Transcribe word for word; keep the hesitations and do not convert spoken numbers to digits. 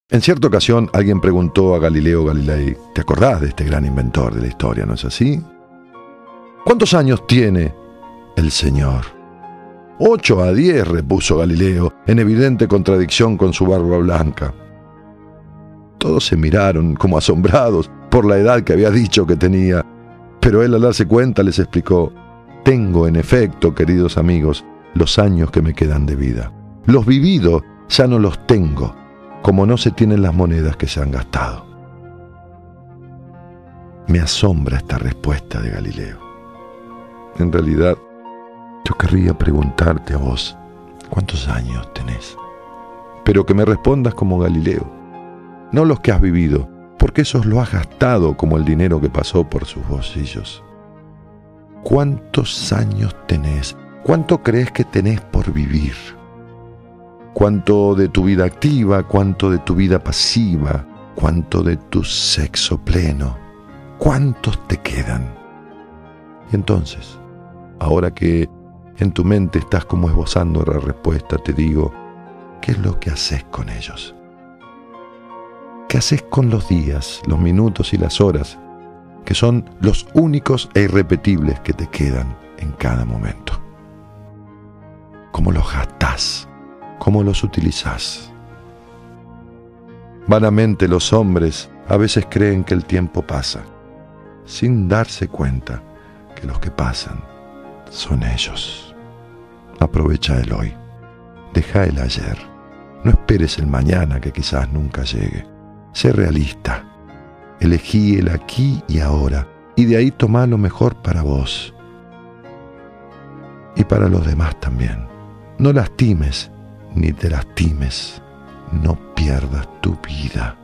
En cierta ocasión alguien preguntó a Galileo Galilei: ¿te acordás de este gran inventor de la historia, no es así? ¿Cuántos años tiene el Señor? Ocho a diez, repuso Galileo, en evidente contradicción con su barba blanca. Todos se miraron como asombrados por la edad que había dicho que tenía, pero él, al darse cuenta, les explicó: tengo, en efecto, queridos amigos, los años que me quedan de vida. Los vividos ya no los tengo, como no se tienen las monedas que se han gastado. Me asombra esta respuesta de Galileo. En realidad, yo querría preguntarte a vos, ¿cuántos años tenés? Pero que me respondas como Galileo, no los que has vivido, porque esos lo has gastado como el dinero que pasó por sus bolsillos. ¿Cuántos años tenés? ¿Cuánto crees que tenés por vivir? ¿Cuánto de tu vida activa? ¿Cuánto de tu vida pasiva? ¿Cuánto de tu sexo pleno? ¿Cuántos te quedan? Y entonces, ahora que en tu mente estás como esbozando la respuesta, te digo, ¿qué es lo que haces con ellos? ¿Qué haces con los días, los minutos y las horas, que son los únicos e irrepetibles que te quedan en cada momento? ¿Cómo los gastás? ¿Cómo los utilizás? Vanamente los hombres a veces creen que el tiempo pasa, sin darse cuenta que los que pasan son ellos. Aprovecha el hoy, deja el ayer, no esperes el mañana que quizás nunca llegue. Sé realista, elegí el aquí y ahora, y de ahí tomá lo mejor para vos y para los demás también. No lastimes ni te lastimes, no pierdas tu vida.